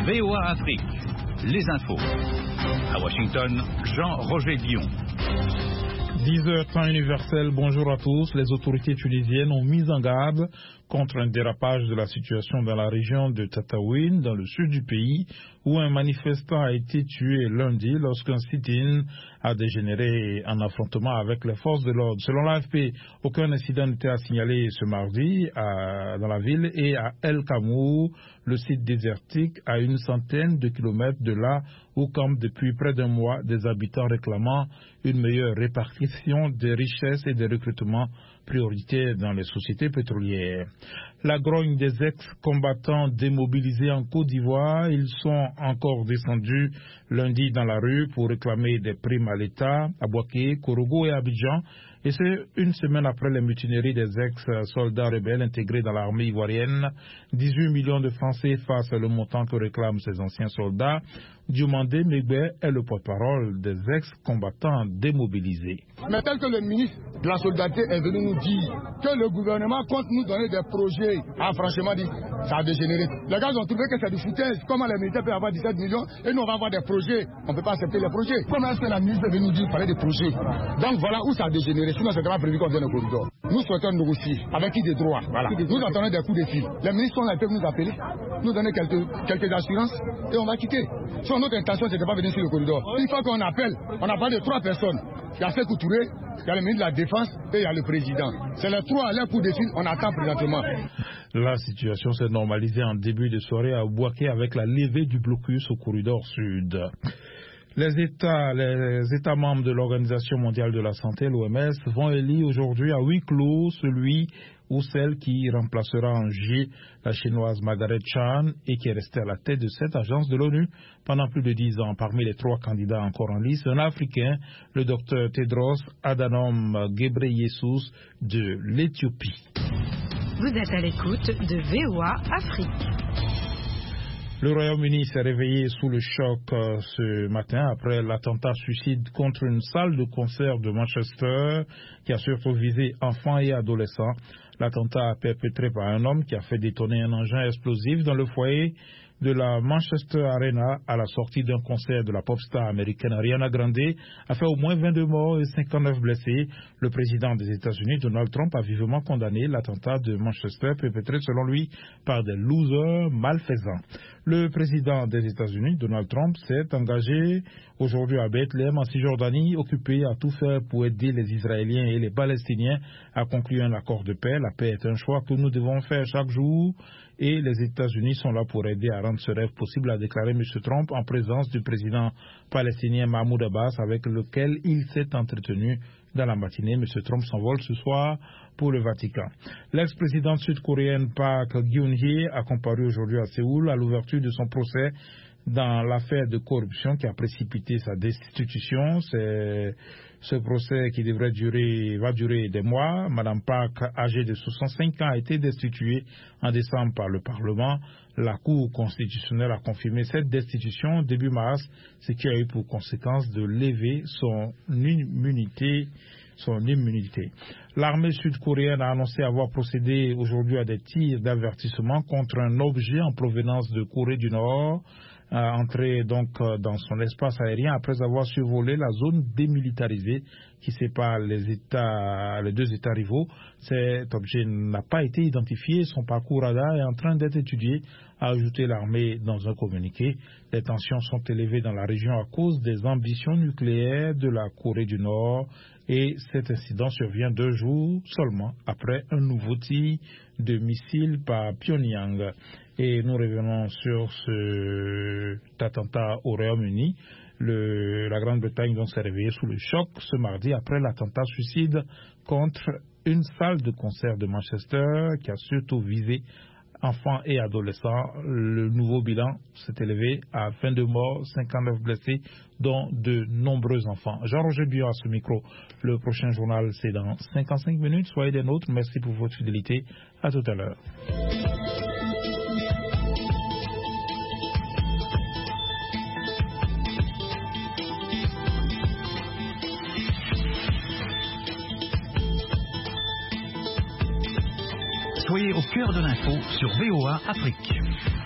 VOA Afrique, les infos. À Washington, Jean-Roger Dion. 10h temps universel, bonjour à tous. Les autorités tunisiennes ont mis en garde contre un dérapage de la situation dans la région de Tataouine, dans le sud du pays, où un manifestant a été tué lundi lorsqu'un sit-in a dégénéré en affrontement avec les forces de l'ordre. Selon l'AFP, aucun incident n'était à signaler ce mardi dans la ville et à El Kamour, le site désertique à une centaine de kilomètres de là où campent depuis près d'un mois des habitants réclamant une meilleure répartition des richesses et des recrutements prioritaires dans les sociétés pétrolières. La grogne des ex-combattants démobilisés en Côte d'Ivoire, ils sont encore descendus lundi dans la rue pour réclamer des primes à l'État, à Bouaké, Korogo et Abidjan. Et c'est une semaine après les mutineries des ex-soldats rebelles intégrés dans l'armée ivoirienne. 18 millions de francs CFA, c'est le montant que réclament ces anciens soldats. Diomandé Megbe est le porte-parole des ex-combattants démobilisés. Mais tel que le ministre de la Solidarité est venu nous dire que le gouvernement compte nous donner des projets, franchement dit, ça a dégénéré. Les gars ont trouvé que c'est du foutaise. Comment les militaires peuvent avoir 17 millions et nous on va avoir des projets. On ne peut pas accepter les projets. Comment est-ce que la ministre est venue nous dire qu'il fallait des projets? Donc voilà où ça a dégénéré. Sinon c'était pas prévu qu'on vienne au corridor. Nous souhaitons négocier avec qui des droits. Voilà. Nous attendons des coups de fil. Les ministres sont là, ils peuvent nous appeler, nous donner quelques assurances et on va quitter. Si notre intention c'était pas venir sur le corridor. Une fois qu'on appelle, on a parlé de 3 personnes. Il y a Sékou Touré, il y a le ministre de la Défense et il y a le président. C'est les 3 à leur coup de fil, on attend présentement. La situation s'est normalisée en début de soirée à Bouaké avec la levée du blocus au corridor sud. Les États membres de l'Organisation mondiale de la santé, l'OMS, vont élire aujourd'hui à huis clos celui ou celle qui remplacera en juillet la chinoise Margaret Chan et qui est restée à la tête de cette agence de l'ONU pendant plus de 10 ans. Parmi les 3 candidats encore en lice, un Africain, le docteur Tedros Adhanom Ghebreyesus de l'Éthiopie. Vous êtes à l'écoute de VOA Afrique. Le Royaume-Uni s'est réveillé sous le choc ce matin après l'attentat suicide contre une salle de concert de Manchester qui a surtout visé enfants et adolescents. L'attentat perpétré par un homme qui a fait détonner un engin explosif dans le foyer de la Manchester Arena à la sortie d'un concert de la pop star américaine Ariana Grande a fait au moins 22 morts et 59 blessés. Le président des États-Unis, Donald Trump, a vivement condamné l'attentat de Manchester perpétré selon lui par des losers malfaisants. Le président des États-Unis, Donald Trump, s'est engagé aujourd'hui à Bethléem en Cisjordanie, occupé à tout faire pour aider les Israéliens et les Palestiniens à conclure un accord de paix. La paix est un choix que nous devons faire chaque jour et les États-Unis sont là pour aider à rendre ce rêve possible, a déclaré M. Trump en présence du président palestinien Mahmoud Abbas avec lequel il s'est entretenu dans la matinée. M. Trump s'envole ce soir pour le Vatican. L'ex-présidente sud-coréenne Park Geun-hye a comparu aujourd'hui à Séoul à l'ouverture de son procès dans l'affaire de corruption qui a précipité sa destitution. C'est ce procès qui va durer des mois. Madame Park, âgée de 65 ans, a été destituée en décembre par le Parlement. La Cour constitutionnelle a confirmé cette destitution début mars, ce qui a eu pour conséquence de lever son immunité. L'armée sud-coréenne a annoncé avoir procédé aujourd'hui à des tirs d'avertissement contre un objet en provenance de Corée du Nord, entré donc dans son espace aérien après avoir survolé la zone démilitarisée qui sépare les 2 États rivaux. Cet objet n'a pas été identifié, son parcours radar est en train d'être étudié, a ajouté l'armée dans un communiqué. Les tensions sont élevées dans la région à cause des ambitions nucléaires de la Corée du Nord et cet incident survient 2 jours seulement après un nouveau tir de missiles par Pyongyang. Et nous revenons sur cet attentat au Royaume-Uni. La Grande-Bretagne donc s'est réveillée sous le choc ce mardi après l'attentat suicide contre une salle de concert de Manchester qui a surtout visé enfants et adolescents. Le nouveau bilan s'est élevé à 22 morts, 59 blessés, dont de nombreux enfants. Jean-Roger Dion à ce micro. Le prochain journal, c'est dans 55 minutes. Soyez des nôtres. Merci pour votre fidélité. À tout à l'heure. Soyez au cœur de l'info sur VOA Afrique.